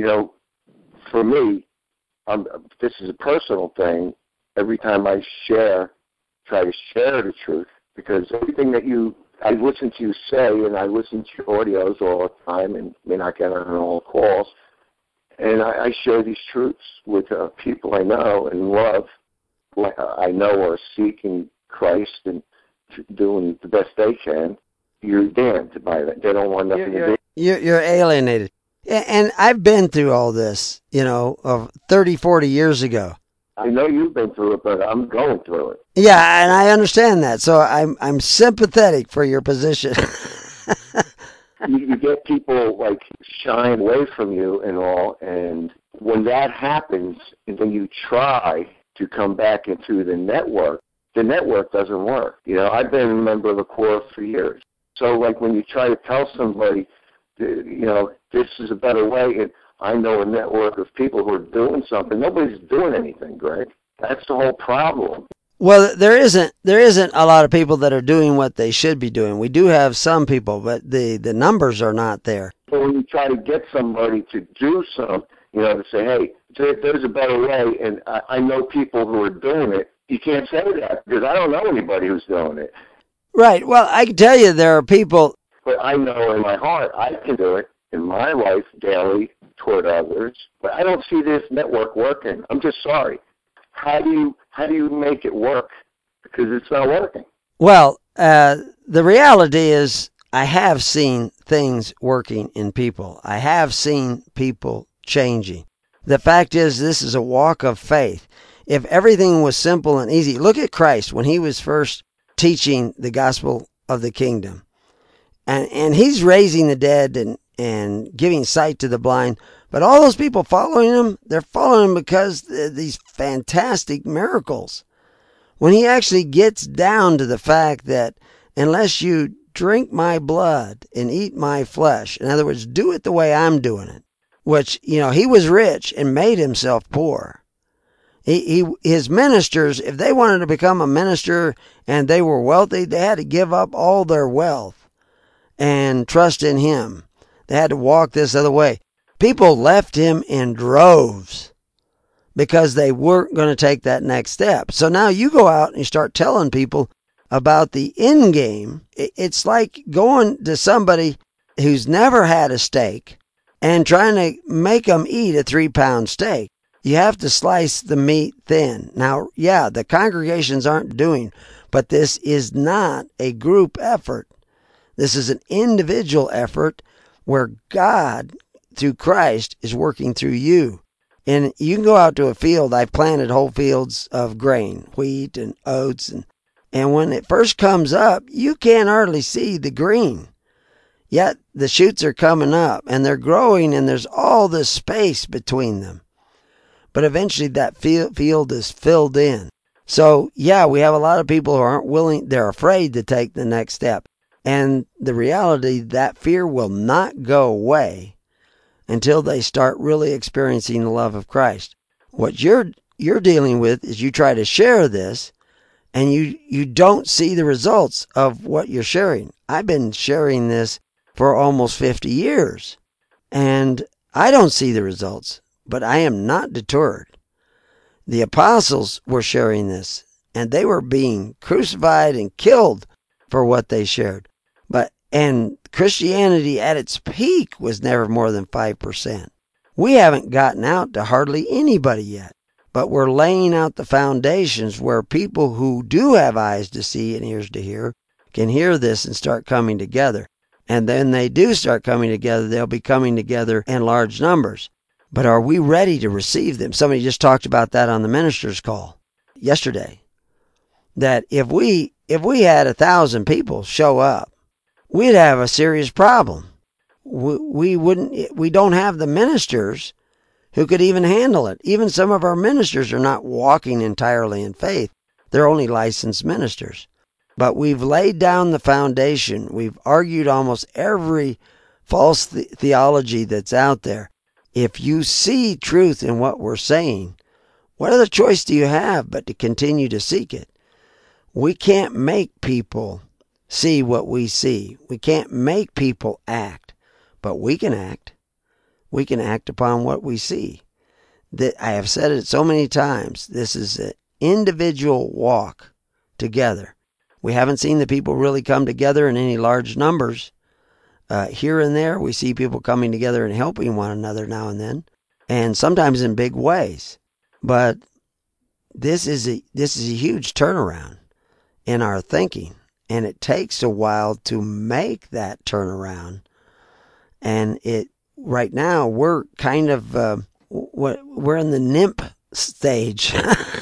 for me, this is a personal thing. Every time I try to share the truth, because everything that I listen to you say, and I listen to your audios all the time, and may not get on all calls, and I share these truths with people I know and love, I know are seeking Christ and doing the best they can. You're damned by that. They don't want nothing to do. You're alienated. And I've been through all this, of 30, 40 years ago. I know you've been through it, but I'm going through it. Yeah, and I understand that. So I'm sympathetic for your position. You get people shying away from you and all, and when that happens, and then you try to come back into the network doesn't work. I've been a member of the Corps for years. So when you try to tell somebody, this is a better way, and I know a network of people who are doing something. Nobody's doing anything, Greg. That's the whole problem. Well, there isn't a lot of people that are doing what they should be doing. We do have some people, but the numbers are not there. So when you try to get somebody to do something, to say, hey, there's a better way, and I know people who are doing it, you can't say that because I don't know anybody who's doing it. Right. Well, I can tell you there are people. But I know in my heart I can do it in my life daily toward others. But I don't see this network working. I'm just sorry. How do you make it work? Because it's not working. Well, the reality is I have seen things working in people. I have seen people changing. The fact is, this is a walk of faith. If everything was simple and easy, look at Christ when he was first teaching the gospel of the kingdom. And he's raising the dead and giving sight to the blind. But all those people following him, they're following him because these fantastic miracles. When he actually gets down to the fact that unless you drink my blood and eat my flesh, in other words, do it the way I'm doing it, which, he was rich and made himself poor. His ministers, if they wanted to become a minister and they were wealthy, they had to give up all their wealth and trust in him. They had to walk this other way. People left him in droves because they weren't going to take that next step. So now you go out and you start telling people about the end game. It's like going to somebody who's never had a steak and trying to make them eat a 3-pound steak. You have to slice the meat thin. Now, yeah, the congregations aren't doing, but this is not a group effort. This is an individual effort where God, through Christ, is working through you. And you can go out to a field. I've planted whole fields of grain, wheat and oats. And when it first comes up, you can't hardly see the green. Yet the shoots are coming up and they're growing and there's all this space between them. But eventually that field is filled in. So yeah, we have a lot of people who aren't willing, they're afraid to take the next step. And the reality, that fear will not go away until they start really experiencing the love of Christ. What you're dealing with is you try to share this and you don't see the results of what you're sharing. I've been sharing this for almost 50 years and I don't see the results, but I am not deterred. The apostles were sharing this and they were being crucified and killed for what they shared. And Christianity at its peak was never more than 5%. We haven't gotten out to hardly anybody yet, but we're laying out the foundations where people who do have eyes to see and ears to hear can hear this and start coming together. And then they do start coming together, they'll be coming together in large numbers. But are we ready to receive them? Somebody just talked about that on the minister's call yesterday. That if we had 1,000 people show up, we'd have a serious problem. We don't have the ministers who could even handle it. Even some of our ministers are not walking entirely in faith. They're only licensed ministers. But we've laid down the foundation. We've argued almost every false theology that's out there. If you see truth in what we're saying, what other choice do you have but to continue to seek it? We can't make people see what we see. We can't make people act, but we can act. We can act upon what we see. I have said it so many times. This is an individual walk together. We haven't seen the people really come together in any large numbers. Here and there, we see people coming together and helping one another now and then, and sometimes in big ways. But this is a huge turnaround in our thinking, and it takes a while to make that turnaround. And right now we're kind of we're in the nymph stage.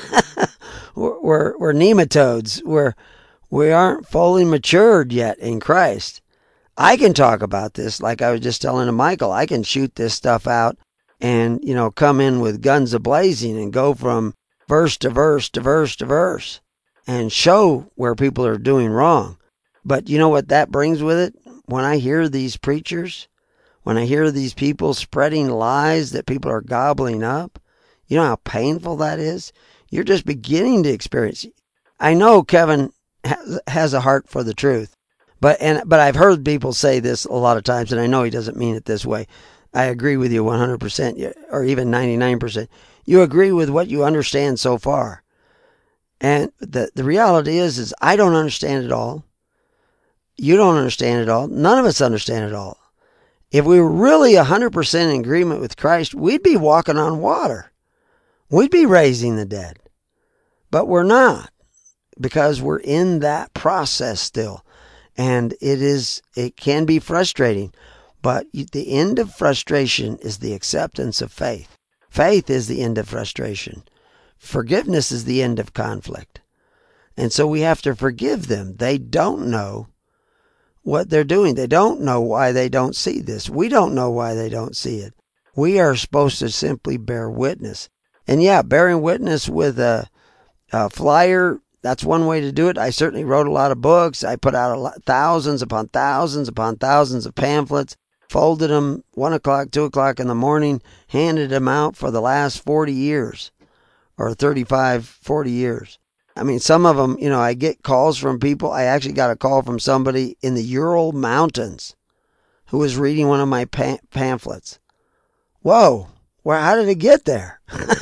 we're nematodes. We aren't fully matured yet in Christ. I can talk about this like I was just telling to Michael. I can shoot this stuff out and, come in with guns a-blazing and go from verse to verse to verse to verse and show where people are doing wrong. But you know what that brings with it? When I hear these preachers, when I hear these people spreading lies that people are gobbling up, you know how painful that is? You're just beginning to experience. I know Kevin has a heart for the truth. But I've heard people say this a lot of times, and I know he doesn't mean it this way. I agree with you 100%, or even 99%. You agree with what you understand so far. And the reality is I don't understand it all. You don't understand it all. None of us understand it all. If we were really 100% in agreement with Christ, we'd be walking on water. We'd be raising the dead. But we're not, because we're in that process still. And it can be frustrating, but the end of frustration is the acceptance of faith. Faith is the end of frustration. Forgiveness is the end of conflict. And so we have to forgive them. They don't know what they're doing. They don't know why they don't see this. We don't know why they don't see it. We are supposed to simply bear witness. And yeah, bearing witness with a flyer, that's one way to do it. I certainly wrote a lot of books. I put out thousands upon thousands upon thousands of pamphlets, folded them 1 o'clock, 2 o'clock in the morning, handed them out for the last 40 years or 35, 40 years. I mean, some of them, I get calls from people. I actually got a call from somebody in the Ural Mountains who was reading one of my pamphlets. Whoa, how did it get there?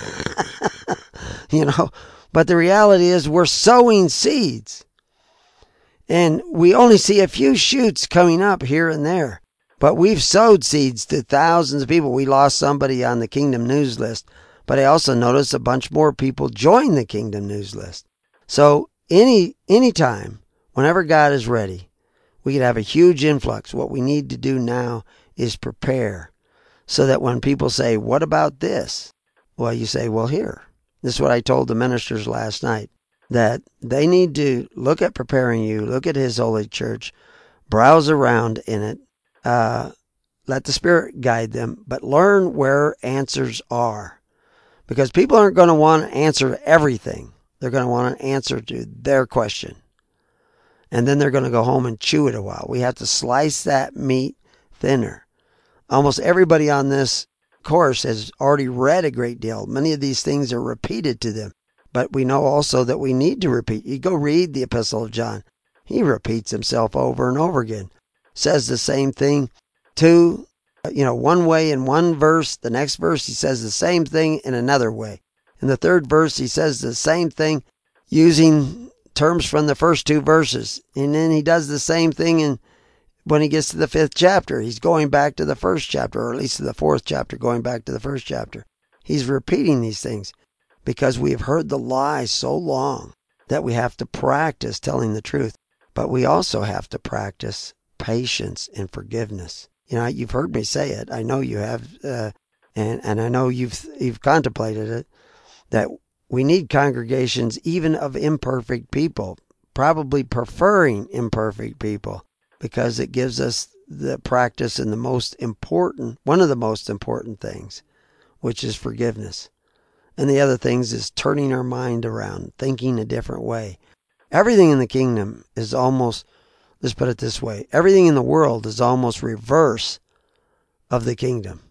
But the reality is we're sowing seeds. And we only see a few shoots coming up here and there. But we've sowed seeds to thousands of people. We lost somebody on the Kingdom News list. But I also noticed a bunch more people join the Kingdom News list. So anytime, whenever God is ready, we could have a huge influx. What we need to do now is prepare. So that when people say, what about this? Well, you say, well, here. This is what I told the ministers last night, that they need to look at Preparing You, look at His Holy Church, browse around in it, Let the Spirit guide them, but learn where answers are. Because people aren't going to want to answer everything. They're going to want an answer to their question. And then they're going to go home and chew it a while. We have to slice that meat thinner. Almost everybody on this course has already read a great deal. Many of these things are repeated to them. But we know also that we need to repeat. You go read the Epistle of John. He repeats himself over and over again. Says the same thing one way in one verse. The next verse he says the same thing in another way. In the third verse he says the same thing using terms from the first two verses. And then he does the same thing when he gets to the fifth chapter. He's going back to the first chapter, or at least to the fourth chapter, going back to the first chapter. He's repeating these things because we have heard the lie so long that we have to practice telling the truth. But we also have to practice patience and forgiveness. You've heard me say it. I know you have, and I know you've contemplated it, that we need congregations even of imperfect people, probably preferring imperfect people, because it gives us the practice in one of the most important things, which is forgiveness. And the other things is turning our mind around, thinking a different way. Everything in the kingdom is almost, let's put it this way, everything in the world is almost reverse of the kingdom.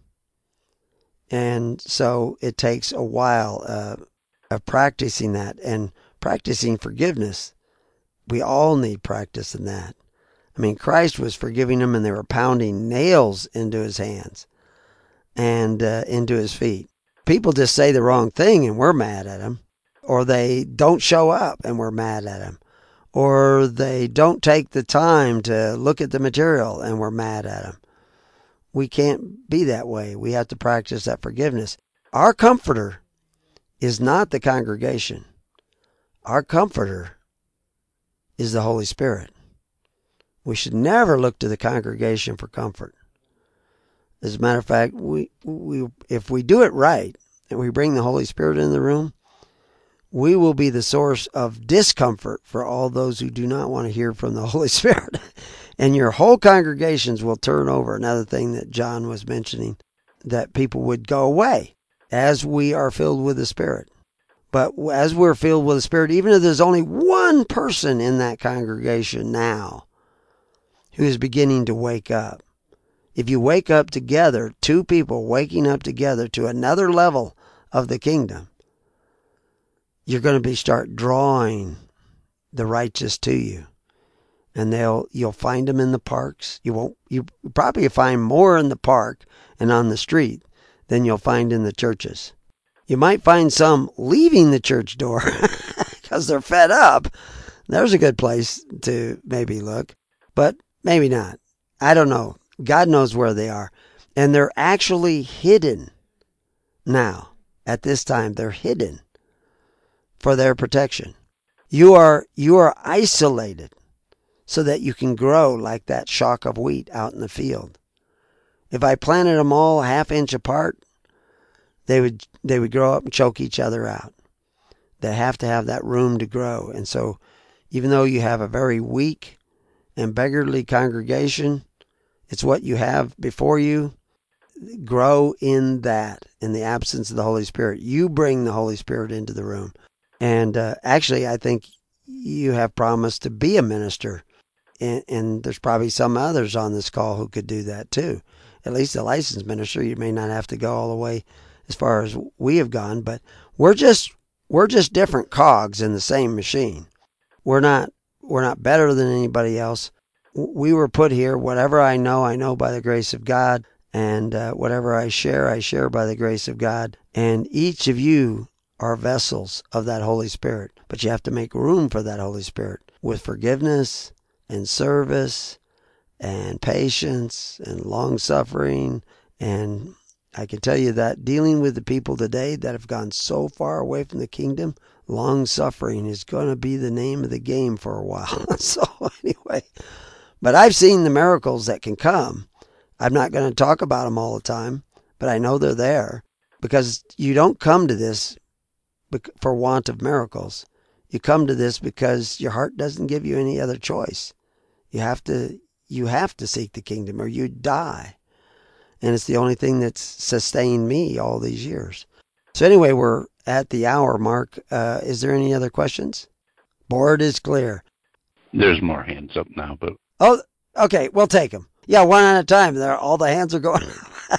And so it takes a while of practicing that and practicing forgiveness. We all need practice in that. I mean, Christ was forgiving them and they were pounding nails into his hands and into his feet. People just say the wrong thing and we're mad at them. Or they don't show up and we're mad at them. Or they don't take the time to look at the material and we're mad at them. We can't be that way. We have to practice that forgiveness. Our comforter is not the congregation. Our comforter is the Holy Spirit. We should never look to the congregation for comfort. As a matter of fact, if we do it right and we bring the Holy Spirit in the room, we will be the source of discomfort for all those who do not want to hear from the Holy Spirit. And your whole congregations will turn over. Another thing that John was mentioning, that people would go away as we are filled with the Spirit. But as we're filled with the Spirit, even if there's only one person in that congregation now who is beginning to wake up, if you wake up together, two people waking up together to another level of the kingdom, you're going to start drawing the righteous to you. And you'll find them in the parks. You probably find more in the park and on the street than you'll find in the churches. You might find some leaving the church door because they're fed up. There's a good place to maybe look, but maybe not. I don't know. God knows where they are. And they're actually hidden now. At this time, they're hidden for their protection. You are isolated so that you can grow like that shock of wheat out in the field. If I planted them all half-inch apart, they would grow up and choke each other out. They have to have that room to grow. And so even though you have a very weak and beggarly congregation, it's what you have before you. Grow in that, in the absence of the Holy Spirit. You bring the Holy Spirit into the room. And actually, I think you have promised to be a minister. And there's probably some others on this call who could do that too. At least a licensed minister. You may not have to go all the way as far as we have gone, but we're just different cogs in the same machine. We're not better than anybody else. We were put here. Whatever I know by the grace of God, and whatever I share by the grace of God. And each of you are vessels of that Holy Spirit, but you have to make room for that Holy Spirit with forgiveness and service and patience and long suffering. And I can tell you that dealing with the people today that have gone so far away from the kingdom, long suffering is going to be the name of the game for a while. So anyway, but I've seen the miracles that can come. I'm not going to talk about them all the time, but I know they're there, because you don't come to this for want of miracles. You come to this because your heart doesn't give you any other choice. You have to you have to seek the kingdom or you die. And it's the only thing that's sustained me all these years. So anyway, we're at the hour mark. Is there any other questions? Board is clear. There's more hands up now, but... Oh, okay, we'll take them. Yeah, one at a time. All the hands are going.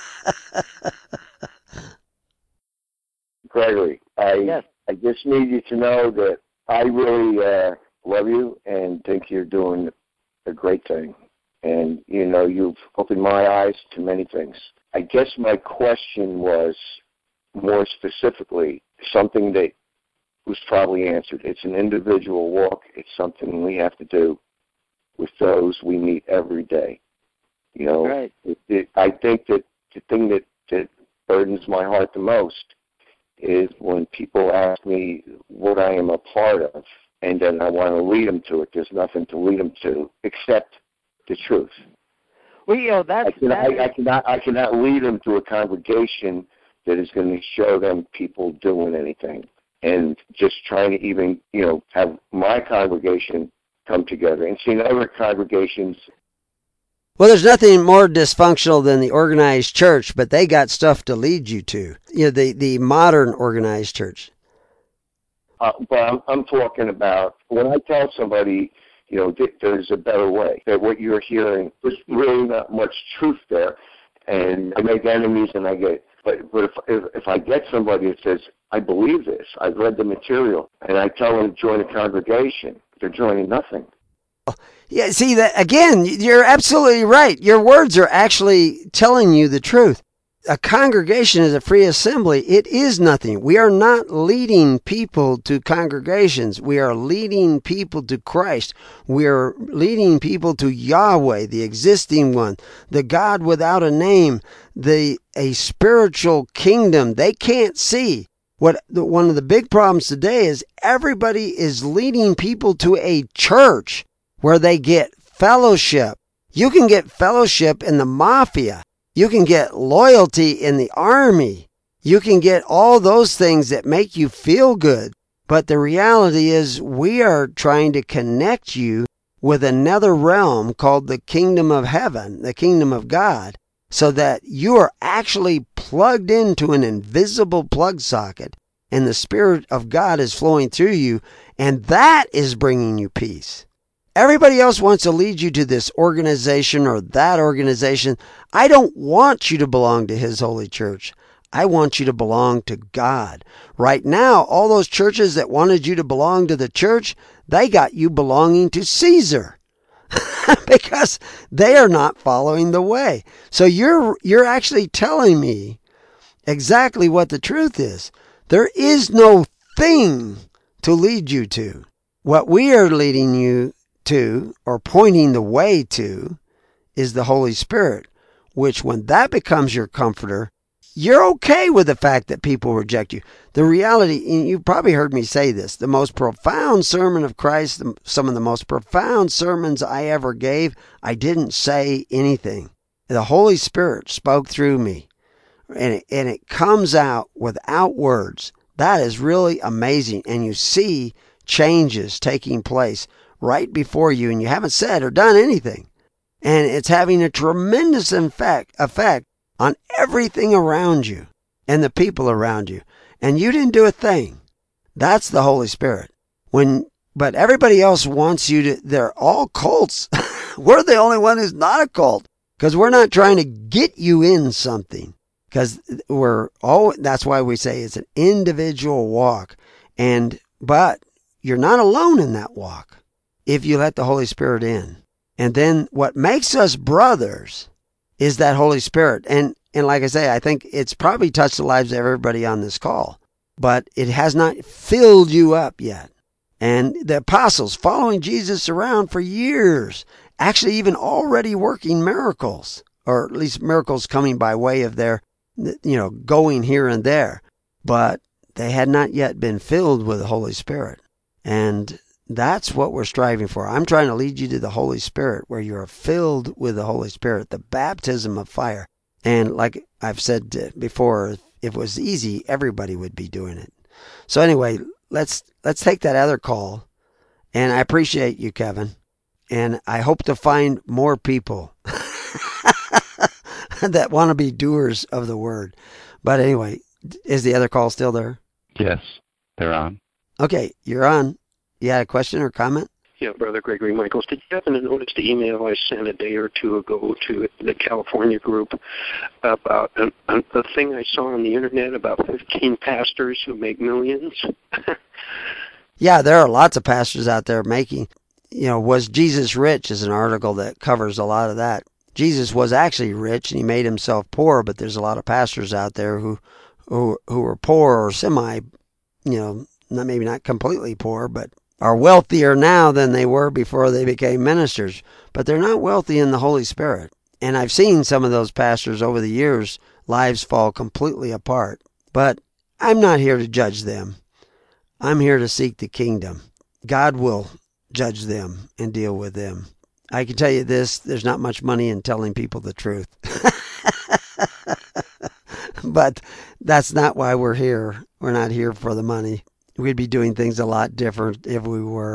Gregory, I just need you to know that I really love you and think you're doing a great thing. And, you know, you've opened my eyes to many things. I guess my question was more specifically something that was probably answered. It's an individual walk. It's something we have to do with those we meet every day. You know, right. I think that the thing that burdens my heart the most is when people ask me what I am a part of, and then I want to lead them to it. There's nothing to lead them to except the truth. Well, you know, I cannot lead them to a congregation that is going to show them people doing anything, and just trying to even, you know, have my congregation come together and seeing other congregations. Well, there's nothing more dysfunctional than the organized church, but they got stuff to lead you to. You know, the modern organized church. But I'm talking about when I tell somebody, you know, there's a better way, that what you're hearing, there's really not much truth there, and I make enemies and I get. But if I get somebody that says, I believe this, I've read the material, and I tell them to join a congregation, they're joining nothing. Yeah, see, that again, you're absolutely right. Your words are actually telling you the truth. A congregation is a free assembly. It is nothing. We are not leading people to congregations. We are leading people to Christ. We are leading people to Yahweh, the existing one, the God without a name, a spiritual kingdom they can't see. One of the big problems today is everybody is leading people to a church where they get fellowship. You can get fellowship in the mafia. You can get loyalty in the army. You can get all those things that make you feel good. But the reality is we are trying to connect you with another realm called the kingdom of heaven, the kingdom of God, so that you are actually plugged into an invisible plug socket and the Spirit of God is flowing through you, and that is bringing you peace. Everybody else wants to lead you to this organization or that organization. I don't want you to belong to His holy church. I want you to belong to God. Right now, all those churches that wanted you to belong to the church, they got you belonging to Caesar because they are not following the way. So you're actually telling me exactly what the truth is. There is no thing to lead you to. What we are leading you to, or pointing the way to, is the Holy Spirit, which when that becomes your comforter, you're okay with the fact that people reject you. The reality, and you've probably heard me say this, the most profound sermon of Christ, some of the most profound sermons I ever gave, I didn't say anything. The Holy Spirit spoke through me, and it comes out without words. That is really amazing, and you see changes taking place right before you, and you haven't said or done anything. And it's having a tremendous effect on everything around you and the people around you. And you didn't do a thing. That's the Holy Spirit. But everybody else wants you to, they're all cults. We're the only one who's not a cult, because we're not trying to get you in something. Because that's why we say it's an individual walk. But you're not alone in that walk if you let the Holy Spirit in. And then what makes us brothers is that Holy Spirit. And like I say, I think it's probably touched the lives of everybody on this call, but it has not filled you up yet. And the apostles following Jesus around for years, actually even already working miracles, or at least miracles coming by way of their, going here and there. But they had not yet been filled with the Holy Spirit. And that's what we're striving for. I'm trying to lead you to the Holy Spirit, where you are filled with the Holy Spirit, the baptism of fire. And like I've said before, if it was easy, everybody would be doing it. So anyway, let's take that other call. And I appreciate you, Kevin. And I hope to find more people that want to be doers of the word. But anyway, is the other call still there? Yes, they're on. Okay, you're on. You had a question or comment? Yeah, Brother Gregory Michaels, did you happen to notice the email I sent a day or two ago to the California group about a thing I saw on the internet about 15 pastors who make millions? Yeah, there are lots of pastors out there making, Was Jesus Rich is an article that covers a lot of that. Jesus was actually rich and he made himself poor, but there's a lot of pastors out there who were poor or semi, maybe not completely poor, but are wealthier now than they were before they became ministers, but they're not wealthy in the Holy Spirit. And I've seen some of those pastors over the years, lives fall completely apart. But I'm not here to judge them. I'm here to seek the kingdom. God will judge them and deal with them. I can tell you this, there's not much money in telling people the truth. But that's not why we're here. We're not here for the money. We'd be doing things a lot different if we were.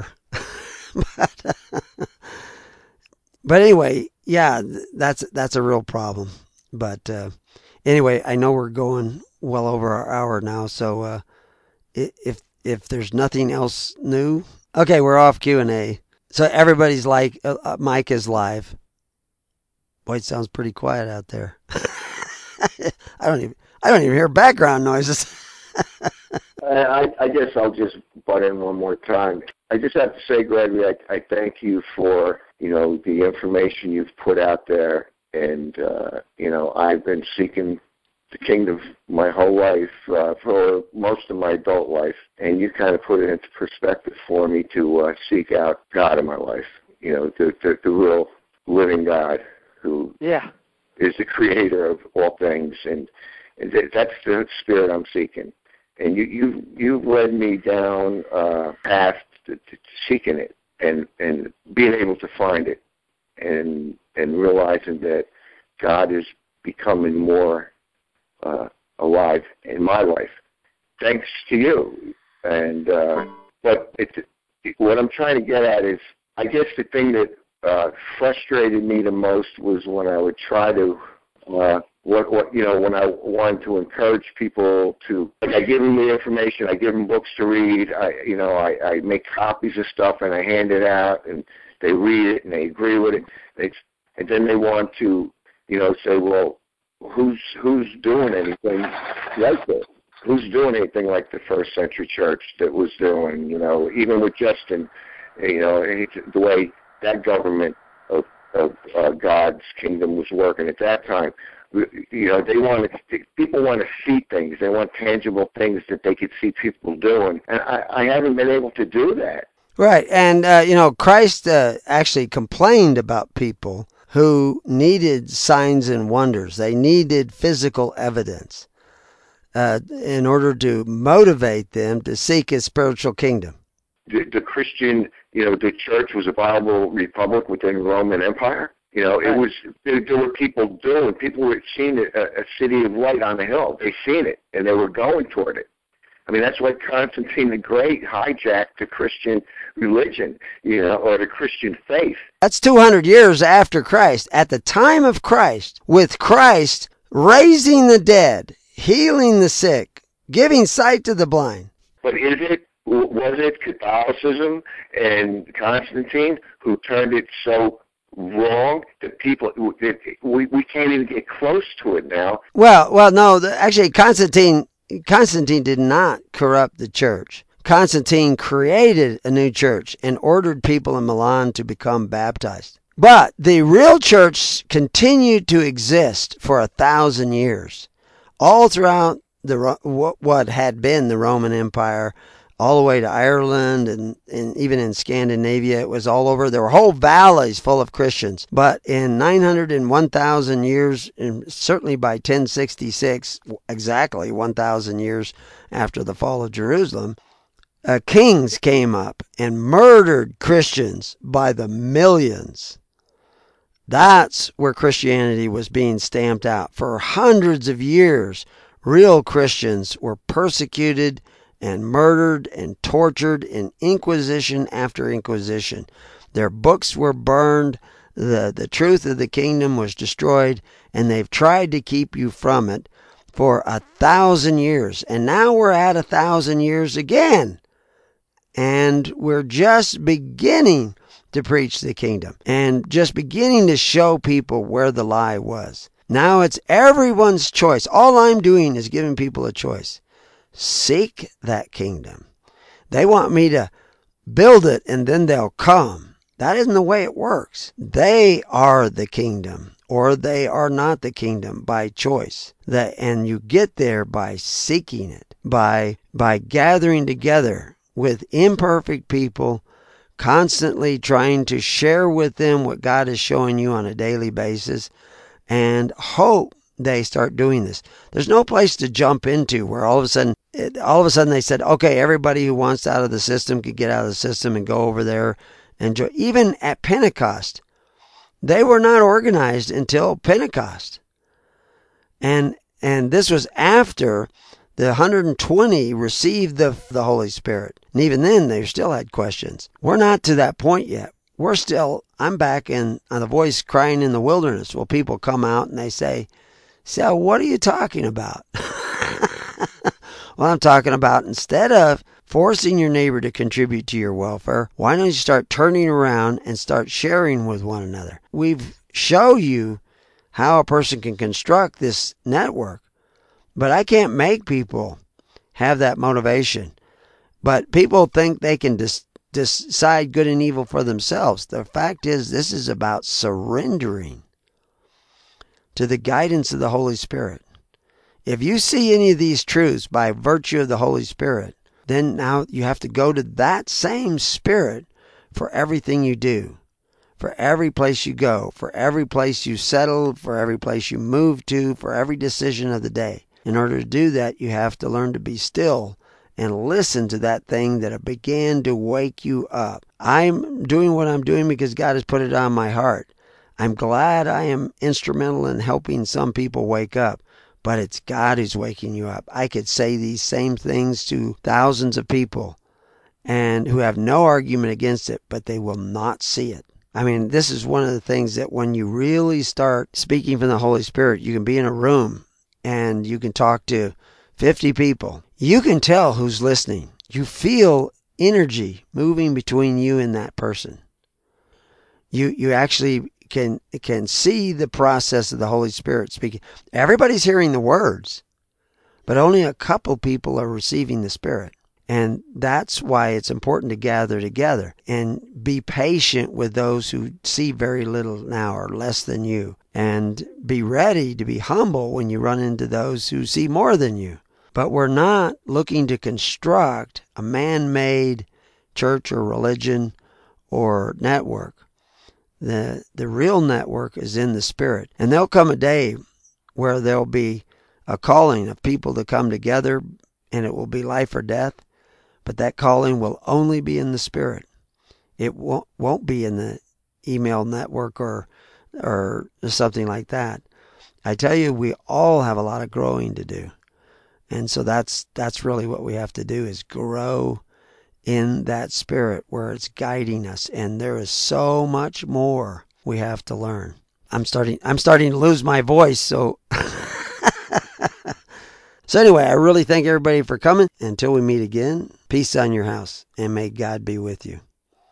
But anyway, yeah, that's a real problem. But anyway, I know we're going well over our hour now, so if there's nothing else new, okay, we're off Q&A. So everybody's like, mic is live. Boy, it sounds pretty quiet out there. I don't even hear background noises. I guess I'll just butt in one more time. I just have to say, Gregory, I thank you for, the information you've put out there. And, I've been seeking the kingdom my whole life, for most of my adult life. And you kind of put it into perspective for me to seek out God in my life, the real living God who is the creator of all things. And that's the spirit I'm seeking. And you've led me down path to seeking it and being able to find it and realizing that God is becoming more alive in my life, thanks to you. And but what I'm trying to get at is, I guess the thing that frustrated me the most was when I would try to when I wanted to encourage people to, I give them the information, I give them books to read, I make copies of stuff and I hand it out and they read it and they agree with it. And then they want to, say, well, who's doing anything like this? Who's doing anything like the first century church that was doing, even with Justin, the way that government of God's kingdom was working at that time. People want to see things. They want tangible things that they could see people doing. And I haven't been able to do that. Right. And, Christ actually complained about people who needed signs and wonders. They needed physical evidence in order to motivate them to seek his spiritual kingdom. The Christian, the church was a viable republic within the Roman Empire. It was, there were people were seeing a city of light on a hill. They seen it, and they were going toward it. I mean, that's why Constantine the Great hijacked the Christian religion, or the Christian faith. That's 200 years after Christ. At the time of Christ, with Christ raising the dead, healing the sick, giving sight to the blind. But was it Catholicism and Constantine who turned it so wrong that people, we can't even get close to it now? Well, no, actually Constantine did not corrupt the church. Constantine created a new church and ordered people in Milan to become baptized. But the real church continued to exist for 1,000 years, all throughout what had been the Roman Empire, all the way to Ireland and even in Scandinavia. It was all over. There were whole valleys full of Christians. But in 900 and 1,000 years, and certainly by 1066, exactly 1,000 years after the fall of Jerusalem, kings came up and murdered Christians by the millions. That's where Christianity was being stamped out. For hundreds of years, real Christians were persecuted and murdered and tortured in inquisition after inquisition. Their books were burned. The truth of the kingdom was destroyed, and they've tried to keep you from it for 1,000 years. And now we're at 1,000 years again. And we're just beginning to preach the kingdom and just beginning to show people where the lie was. Now it's everyone's choice. All I'm doing is giving people a choice. Seek that kingdom. They want me to build it and then they'll come. That isn't the way it works. They are the kingdom, or they are not the kingdom by choice. And you get there by seeking it, by gathering together with imperfect people, constantly trying to share with them what God is showing you on a daily basis, and hope they start doing this. There's no place to jump into where all of a sudden they said, okay, everybody who wants out of the system could get out of the system and go over there. And even at Pentecost, they were not organized until Pentecost. And this was after the 120 received the Holy Spirit. And even then, they still had questions. We're not to that point yet. I'm back on the voice crying in the wilderness. Well, people come out and they say, so what are you talking about? Well, I'm talking about, instead of forcing your neighbor to contribute to your welfare, why don't you start turning around and start sharing with one another? We've shown you how a person can construct this network, but I can't make people have that motivation. But people think they can decide good and evil for themselves. The fact is, this is about surrendering to the guidance of the Holy Spirit. If you see any of these truths by virtue of the Holy Spirit, then now you have to go to that same Spirit for everything you do, for every place you go, for every place you settle, for every place you move to, for every decision of the day. In order to do that, you have to learn to be still and listen to that thing that began to wake you up. I'm doing what I'm doing because God has put it on my heart. I'm glad I am instrumental in helping some people wake up. But it's God who's waking you up. I could say these same things to thousands of people and who have no argument against it, but they will not see it. I mean, this is one of the things that when you really start speaking from the Holy Spirit, you can be in a room and you can talk to 50 people. You can tell who's listening. You feel energy moving between you and that person. You actually can see the process of the Holy Spirit speaking. Everybody's hearing the words, but only a couple people are receiving the Spirit. And that's why it's important to gather together and be patient with those who see very little now or less than you. And be ready to be humble when you run into those who see more than you. But we're not looking to construct a man-made church or religion or network. The real network is in the Spirit. And there'll come a day where there'll be a calling of people to come together, and it will be life or death. But that calling will only be in the Spirit. It won't be in the email network or something like that. I tell you, we all have a lot of growing to do. And so that's really what we have to do, is grow in that Spirit where it's guiding us. And there is so much more we have to learn. I'm starting to lose my voice, so so anyway, I really thank everybody for coming. Until we meet again, peace on your house, and may God be with you.